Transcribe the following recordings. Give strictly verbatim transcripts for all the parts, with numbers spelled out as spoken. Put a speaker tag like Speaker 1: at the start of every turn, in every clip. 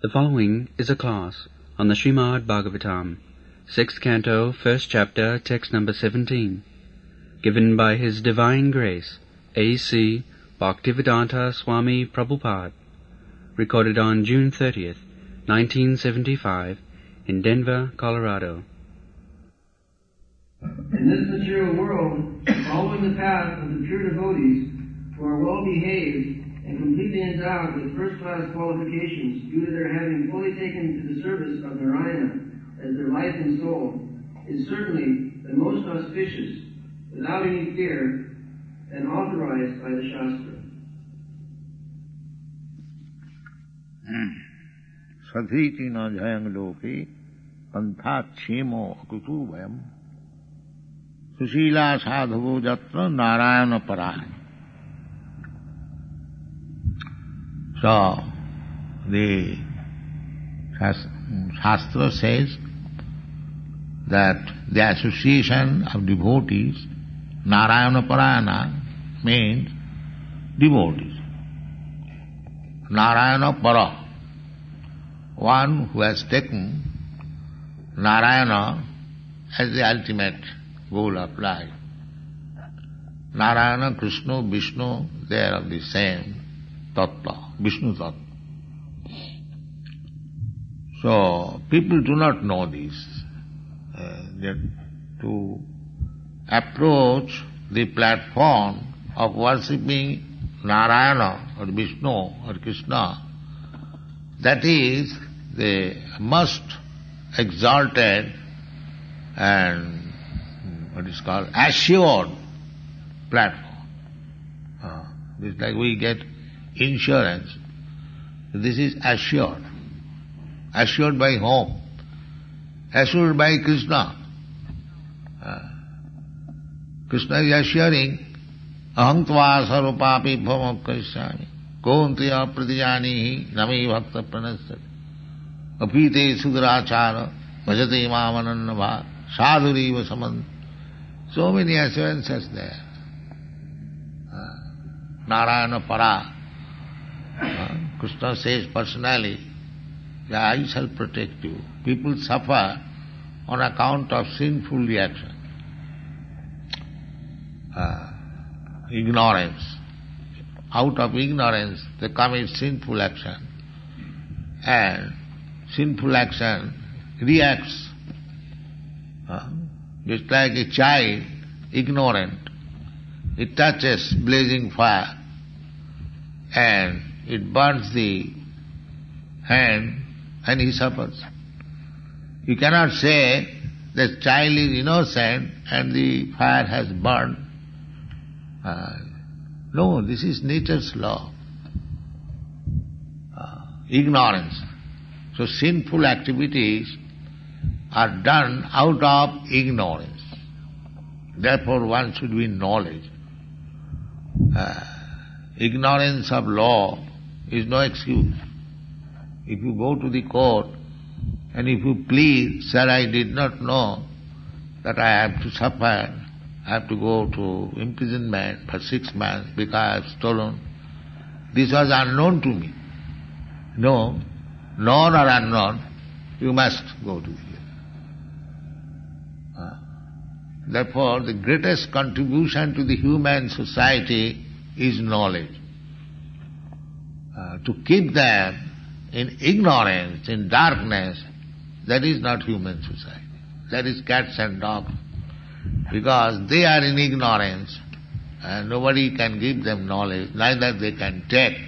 Speaker 1: The following is a class on the Srimad Bhagavatam, sixth canto, first chapter, text number seventeen, given by His Divine Grace, A C Bhaktivedanta Swami Prabhupada, recorded on June thirtieth, nineteen seventy-five, in Denver, Colorado.
Speaker 2: In this material world, following the path of the pure devotees who are well behaved and completely endowed with first-class qualifications due to their having fully taken to the service of Narayana as their life and soul, is certainly the most auspicious, without any fear, and authorized by the Shastra.
Speaker 3: Sathiti na jayang loke pantha chemo akutu vayam sushila sadhavo jatra narayana paraya. So, the Shastra says that the association of devotees, Narayana Parayana, means devotees. Narayana Para, one who has taken Narayana as the ultimate goal of life. Narayana, Krishna, Vishnu, they are of the same Tattva. Vishnu Tattva. So, people do not know this. Uh, that to approach the platform of worshipping Narayana or Vishnu or Krishna, that is the most exalted and what is called assured platform. Uh, it's like we get insurance. This is assured. Assured by whom? Assured by Krishna. Uh, Krishna is assuring, aham tva sarvapapi bhava krishyami kontriya pratijanihi nami bhakta pranasya apite sudarachara bhajate mamananna bha sadhuriva samant. So many assurances there. Uh, Narayana Para. Uh, Krishna says personally, that I shall protect you. People suffer on account of sinful reaction, uh, ignorance. Out of ignorance they commit sinful action, and sinful action reacts. Uh, just like a child, ignorant, it touches blazing fire and it burns the hand and he suffers. You cannot say the child is innocent and the fire has burned. Uh, no, this is nature's law. Uh, ignorance. So sinful activities are done out of ignorance. Therefore one should be in knowledge. Uh, ignorance of law is no excuse. If you go to the court and if you plead, sir, I did not know that I have to suffer, I have to go to imprisonment for six months because I have stolen. This was unknown to me. No, known or unknown, you must go to jail. Uh, therefore, the greatest contribution to the human society is knowledge. Uh, to keep them in ignorance, in darkness, that is not human society. That is cats and dogs. Because they are in ignorance and nobody can give them knowledge, neither they can take.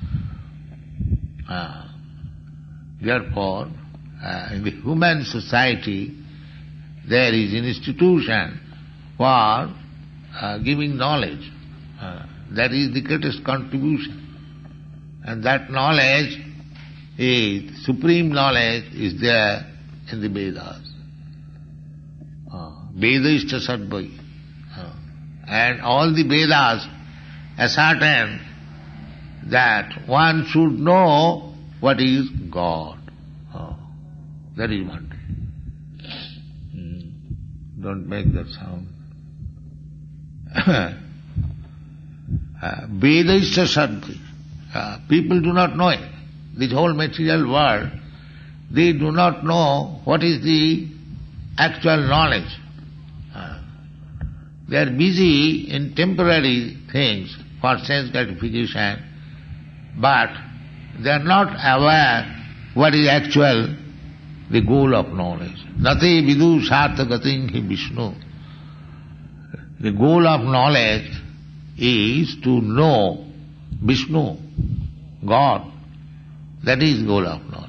Speaker 3: Uh, therefore, uh, in the human society, there is an institution for uh, giving knowledge. Uh, that is the greatest contribution. And that knowledge is, supreme knowledge is there in the Vedas. Uh, Vedishta Sadvai. Uh, and all the Vedas ascertain that one should know what is God. Uh, that is one thing. Mm. Don't make that sound. uh, Vedishta Sadvai. Uh, people do not know it. this whole material world, they do not know what is the actual knowledge. Uh, they are busy in temporary things for sense gratification, but they are not aware what is actual the goal of knowledge. Nati vidu sarthagatin hi Vishnu. The goal of knowledge is to know Vishnu, God. That is goal of knowledge.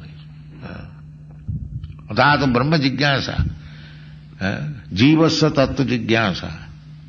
Speaker 3: Athato Brahma Jigyasa, Jivasya Tattva Jigyasa.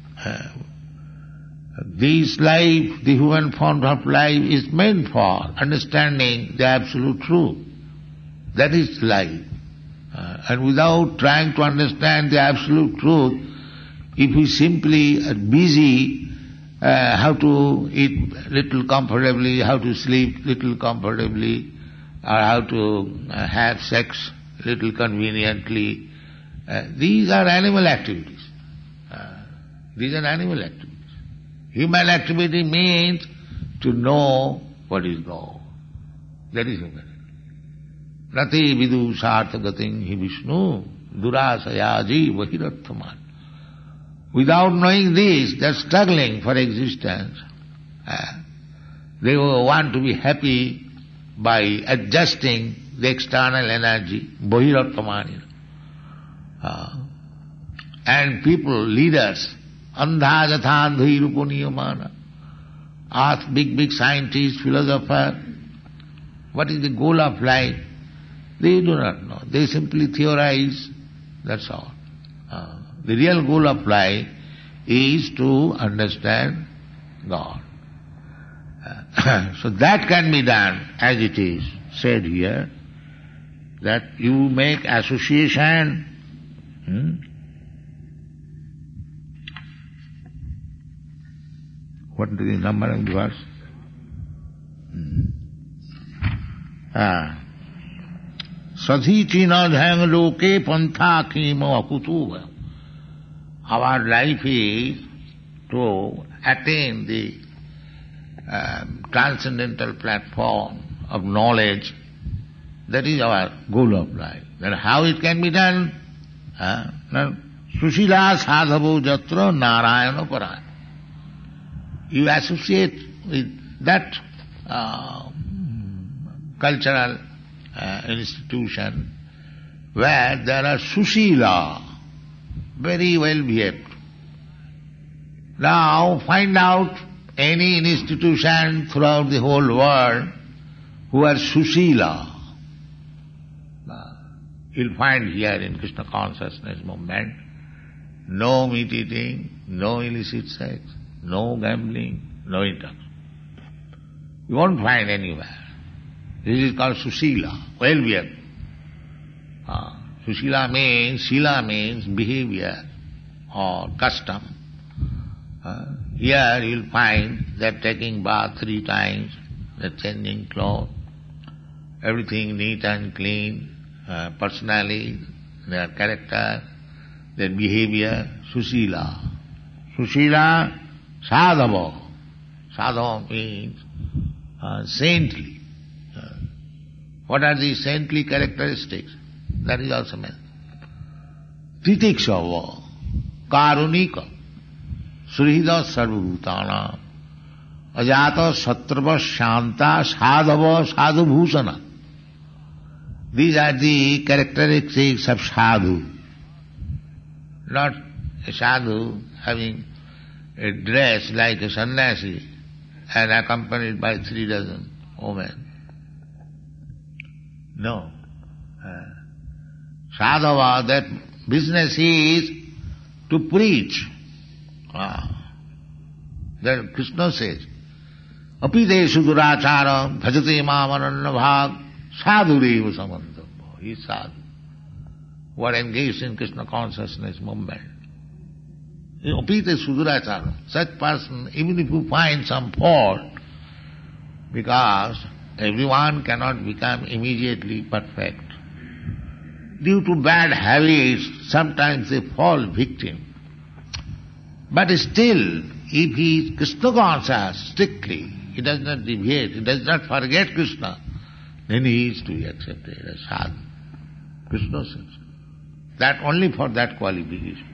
Speaker 3: This life, the human form of life, is meant for understanding the absolute truth. That is life. Uh, and without trying to understand the absolute truth, if we simply are busy uh, how to eat little comfortably, how to sleep little comfortably, or how to uh, have sex little conveniently, uh, these are animal activities. Uh, these are animal activities. Human activity means to know what is God. That is human. Nati vidu sarthagatin hi Vishnu durasayaji vahirathaman. Without knowing this, they are struggling for existence. Uh, they want to be happy by adjusting the external energy, vahirathaman. Uh, and people, leaders, andha jatha andhi rupuniyamana, ask big, big scientists, philosophers, what is the goal of life? They do not know. They simply theorize, that's all. Uh, the real goal of life is to understand God. Uh, so that can be done as it is said here, that you make association. Hmm? What is the number of the verse? Hmm. Ah. Sadhichina dhang loke pantha khima akutuva. Our life is to attain the uh, transcendental platform of knowledge. That is our goal of life. Then how it can be done? Uh, Sushila sadhavo jatra narayana paraya. You associate with that uh, cultural uh, institution where there are sushila, very well behaved. Now find out any institution throughout the whole world who are sushila. You'll find here in Krishna consciousness movement, no meat eating, no illicit sex, no gambling, no intercourse. You won't find anywhere. This is called susila, well behaved. Uh, susila means, sila means behavior or custom. Uh, here you'll find they're taking bath three times, they're changing clothes, everything neat and clean, uh, personality, their character, their behavior, susila. Susila, sadhava. Sadhava means uh, saintly. Uh, what are the saintly characteristics? That is also meant. Titikshava, karunika, srihida sarvabhutana, ajata satrava shanta sadhava sadhubhusana. These are the characteristics of sadhu. Not a sadhu having a dress like a sannyasi and accompanied by three dozen women. No. Uh, sadhava, that business is to preach. Ah. That Krishna says, apideshu durachara bhajate mamananna bhag sadhureva samantava. He is sadhu. Who are engaged in Krishna consciousness movement. Apite sudurachara. Such person, even if you find some fault, because everyone cannot become immediately perfect. Due to bad habits, sometimes they fall victim. But still, if he is Krishna conscious strictly, he does not deviate, he does not forget Krishna, then he is to be accepted as sadhu. Krishna says. That only for that qualification.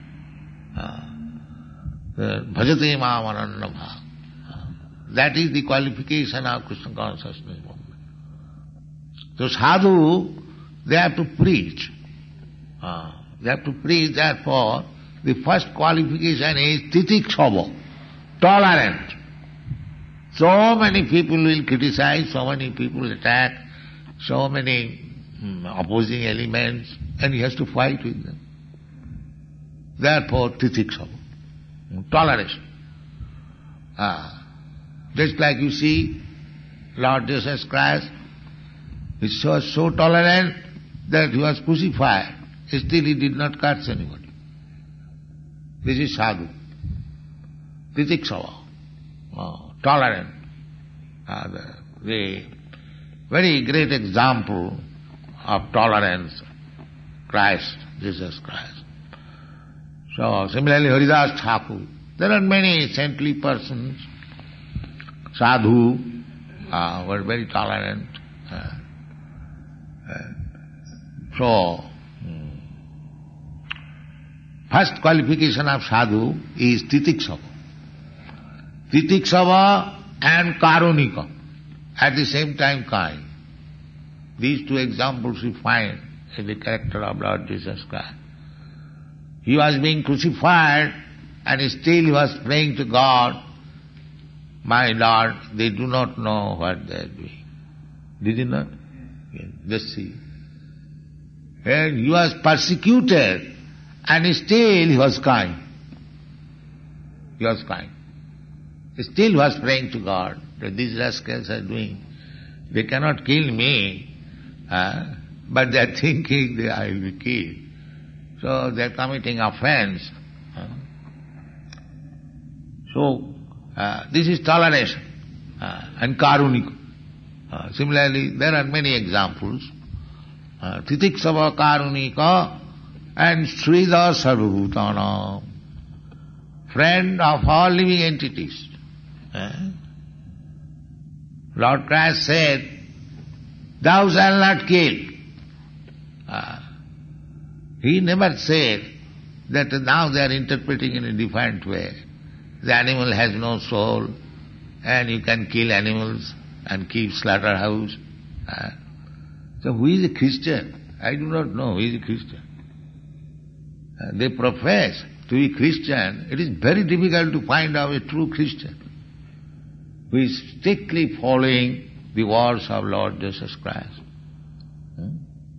Speaker 3: Bhajate maam ananya bhav. That is the qualification of Krishna consciousness movement. So sadhu, they have to preach. Uh, they have to preach, therefore, the first qualification is titikshava, tolerant. So many people will criticize, so many people attack, so many um, opposing elements, and he has to fight with them. Therefore, titikshava, toleration. Uh, just like you see, Lord Jesus Christ, he was so tolerant that he was crucified. Still he did not curse anybody. This is sadhu. Titikshava, oh, tolerant. Uh, the, the very great example of tolerance, Christ, Jesus Christ. So similarly Haridas Thakur. There are many saintly persons, sadhu, uh, were very tolerant. Uh, uh, so, first qualification of sadhu is titikshava. Titikshava and karunika, at the same time kind. These two examples we find in the character of Lord Jesus Christ. He was being crucified and still he was praying to God, my Lord, they do not know what they are doing. Did he not? Yes. Just see. And he was persecuted and still he was kind. He was kind. Still he was praying to God that these rascals are doing. They cannot kill me, uh, but they are thinking that I will be killed. So they are committing offense. Uh. So uh, this is toleration uh, and karunika. Uh, similarly, there are many examples. Uh, Titikshava karunika and Sridhar Sarvabhutana, friend of all living entities. Uh, Lord Christ said, thou shalt not kill. Uh, he never said that now they are interpreting in a different way. The animal has no soul and you can kill animals and keep slaughterhouse. Uh, so who is a Christian? I do not know who is a Christian. Uh, they profess to be Christian. It is very difficult to find out a true Christian who is strictly following the words of Lord Jesus Christ. Hmm?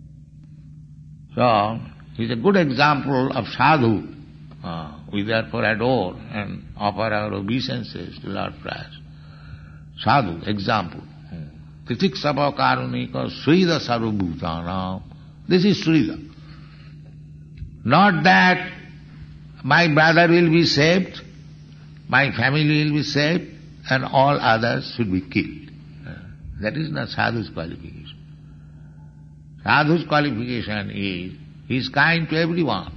Speaker 3: So, he is a good example of sadhu. Uh, we therefore adore and offer our obeisances to Lord Christ. Sadhu, example. Titikshava karunika Sridhar Sarvabhutana. This is Sridhar. Not that my brother will be saved, my family will be saved, and all others should be killed. Uh, that is not sadhu's qualification. Sadhu's qualification is, he is kind to everyone.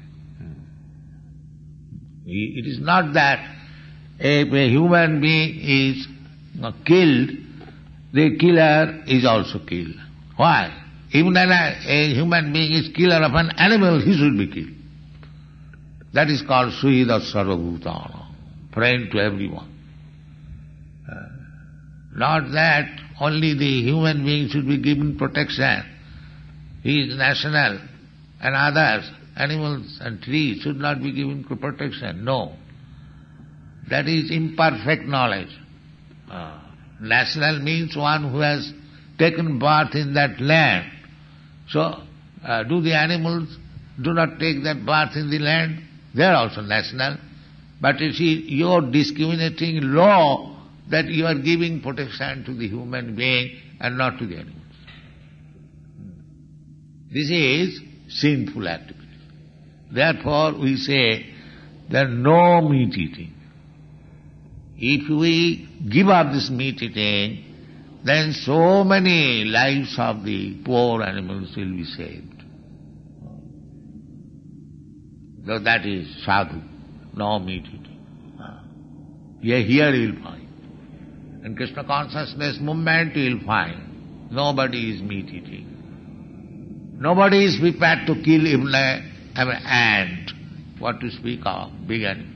Speaker 3: He, it is not that if a human being is uh, killed, the killer is also killed. Why? Even when a, a human being is killer of an animal, he should be killed. That is called Sridhar Sarvabhutana, friend to everyone. Uh, not that only the human being should be given protection. He is national, and others, animals and trees, should not be given protection. No. That is imperfect knowledge. Uh, national means one who has taken birth in that land. So, uh, do the animals do not take that birth in the land? They are also national. But you see, your discriminating law that you are giving protection to the human being and not to the animals. This is sinful activity. Therefore, we say that no meat eating. If we give up this meat eating, then so many lives of the poor animals will be saved. So that is sadhu, no meat eating. Yeah, here you will find. In Krishna consciousness movement you will find nobody is meat eating. Nobody is prepared to kill even a, an ant. What to speak of big animal.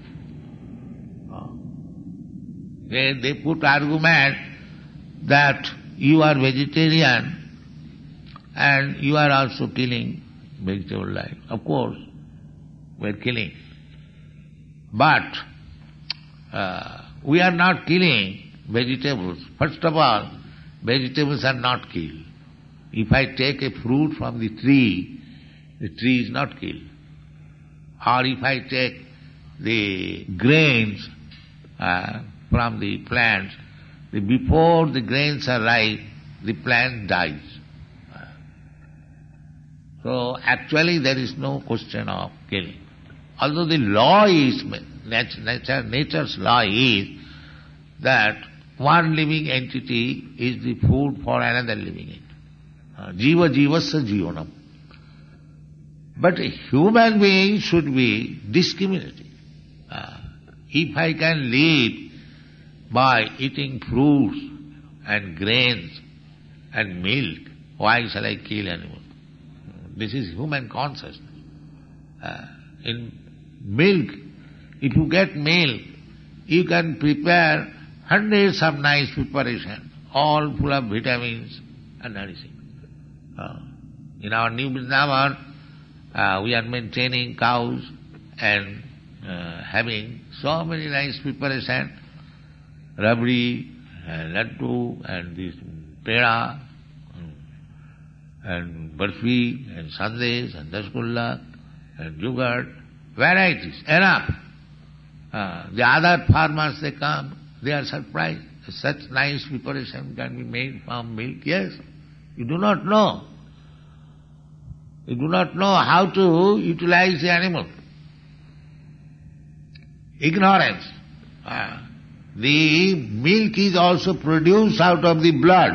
Speaker 3: They, they put argument that you are vegetarian and you are also killing vegetable life. Of course, we are killing. But uh, we are not killing vegetables. First of all, vegetables are not killed. If I take a fruit from the tree, the tree is not killed. Or if I take the grains uh, from the plants, the, before the grains are ripe, the plant dies. So actually there is no question of killing. Although the law is, nature, nature's law is that one living entity is the food for another living entity. Jiva jivasya jivanam. But a human being should be discriminating. Uh, if I can live by eating fruits and grains and milk, why shall I kill animals? This is human consciousness. Uh, in milk, if you get milk, you can prepare hundreds of nice preparations, all full of vitamins and nourishing. Uh, in our New Vrindavan, uh, we are maintaining cows and uh, having so many nice preparations, rabdi, and laddu, and this peda, and barfi, and sandesh, and rasgulla, and yogurt, varieties, enough. Uh, the other farmers, they come, they are surprised. Such nice preparation can be made from milk. Yes, you do not know. You do not know how to utilize the animal. Ignorance. Uh, the milk is also produced out of the blood.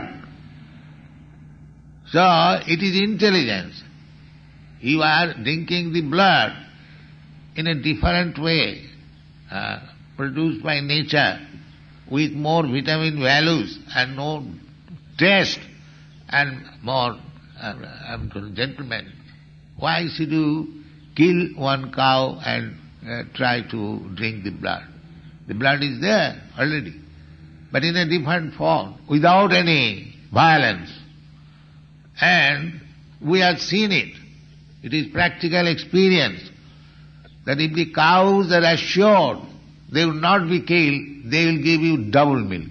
Speaker 3: So, it is intelligence. You are drinking the blood in a different way, uh, produced by nature, with more vitamin values and more taste and more uh, gentlemen. Why should you kill one cow and uh, try to drink the blood? The blood is there already, but in a different form, without any violence. And we have seen it. It is practical experience that if the cows are assured they will not be killed, they will give you double milk.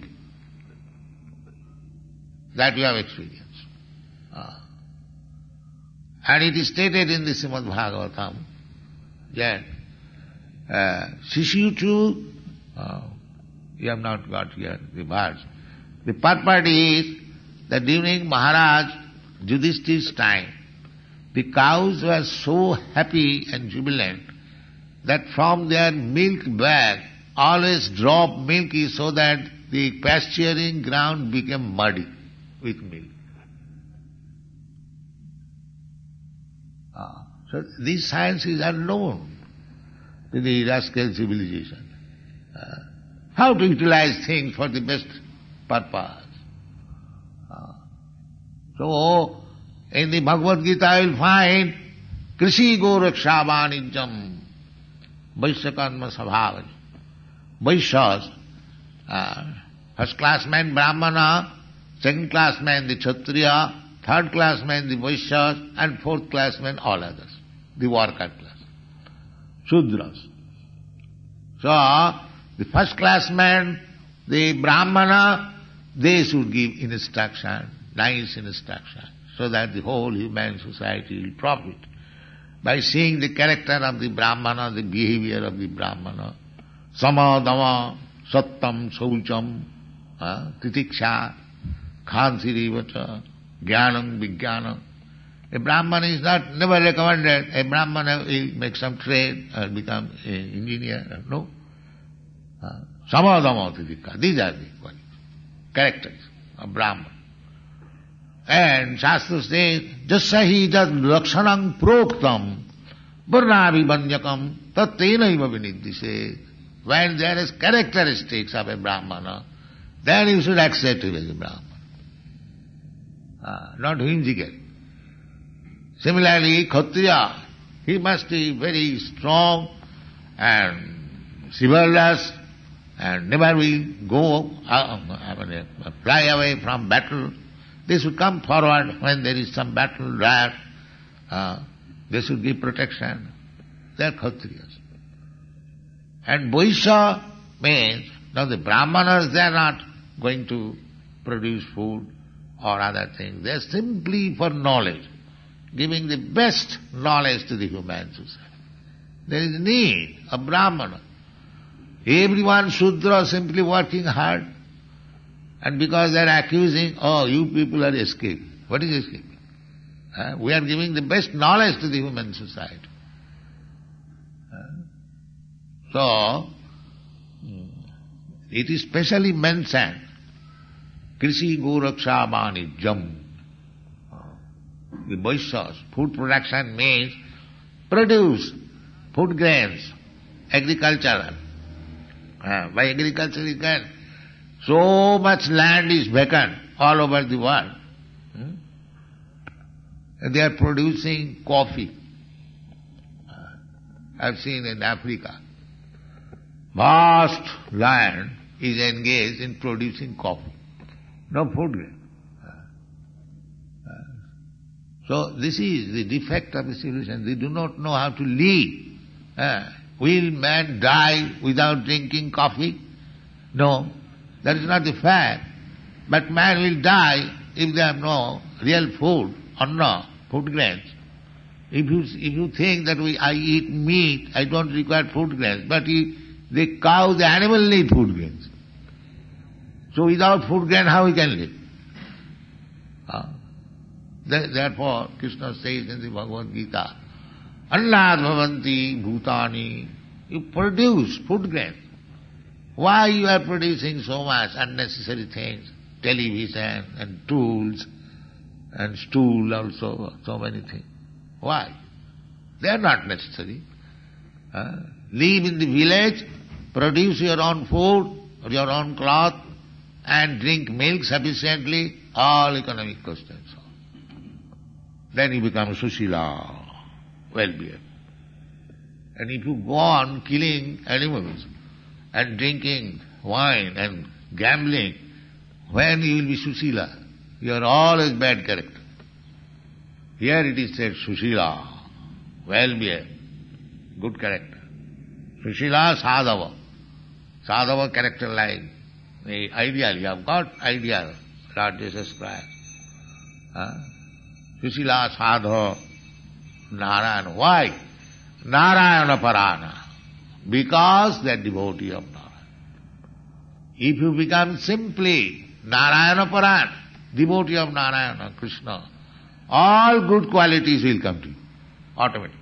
Speaker 3: That we have experienced. Ah. And it is stated in the Srimad Bhagavatam that uh, Shishiyuchu, uh, you have not got here the verse. The purport is that during Maharaj Yudhishthir's time, the cows were so happy and jubilant that from their milk bag always drop milk so that the pasturing ground became muddy with milk. Ah. So this science is unknown to the rascal civilization. Uh, how to utilize things for the best purpose. Uh, so, in the Bhagavad Gita you will find Krishi Goraksha Vanijam Vaishyakarma Sabhavani. Vaishyas, uh, first class man Brahmana, second class man the Kshatriya, third class man the Vaishyas, and fourth class man all others, the worker class, Shudras. So, the first class man, the Brahmana, they should give instruction, nice instruction, so that the whole human society will profit. By seeing the character of the Brahmana, the behavior of the Brahmana, samadama, sattam, saucham, uh, titiksha, khansirivacha, jnanam, vijnanam. A Brahmana is not never recommended, a Brahmana will make some trade or become an engineer. No. Uh, samadama, titikka. These are the qualities, characters of Brahmana. And Shastra says, jasahi jad lakshanam proktam varnavi banyakam tattenaiva vinidhise. When there is characteristics of a Brahmana, then you should accept him as a Brahmana. uh, not whimsical. Similarly, Kshatriya, he must be very strong and chivalrous and never will go, uh, I mean, uh, fly away from battle. They should come forward when there is some battle there. Uh, they should give protection. They are Kshatriyas. And Vaishya means, now the Brahmanas, they are not going to produce food or other things. They are simply for knowledge, giving the best knowledge to the human society. There is need of Brahmana. Everyone Shudra simply working hard. And because they are accusing, oh, you people are escaping. What is escaping? Uh, we are giving the best knowledge to the human society. Uh, so, it is specially mentioned, Krishi Goraksha Manijam. The Vaishyas, food production means produce food grains, agricultural. Uh, by agriculture you can, so much land is vacant all over the world. Hmm? And they are producing coffee. Uh, I've seen in Africa, vast land is engaged in producing coffee. No food grain. Uh, uh, so this is the defect of the civilization. They do not know how to live. Uh, will man die without drinking coffee? No, that is not the fact. But man will die if there are no real food, anna, food grains. If you if you think that we I eat meat, I don't require food grains, but he, the cow, the animal need food grains. So without food grain, how we can live? Uh, therefore, Krishna says in the Bhagavad Gita, Annad bhavanti bhutani, you produce food grain. Why you are producing so much unnecessary things? Television and tools and stool also, so many things. Why? They are not necessary. Uh, live in the village, produce your own food, your own cloth, and drink milk sufficiently, all economic questions. Then you become Sushila, well-behaved. And if you go on killing animals and drinking wine and gambling, when you will be Sushila? You are always bad character. Here it is said Sushila, well-behaved, good character. Sushila, Sadhava. Sadhava character like the ideal, you have got ideal, Lord Jesus Christ. Huh? Sushila, Sadhava, Narayana. Why? Narayana Parana. Because they are devotee of Narayana. If you become simply Narayana Parana, devotee of Narayana, Krishna, all good qualities will come to you, automatically.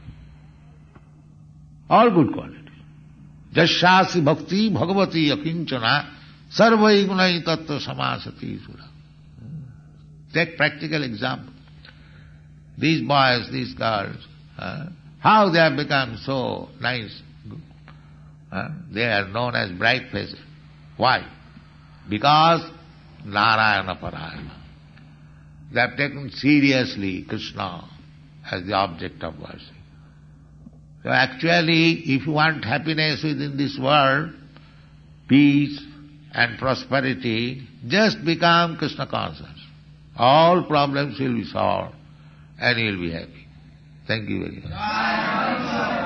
Speaker 3: All good qualities. Jasyasi bhakti bhagavati akinchana sarvai gunai tattva samasati sura. Take practical example. These boys, these girls, uh, how they have become so nice, good. Uh, they are known as bright faces. Why? Because Narayana Parayana. They have taken seriously Krishna as the object of worship. So actually, if you want happiness within this world, peace and prosperity, just become Krishna conscious. All problems will be solved and you will be happy. Thank you very much.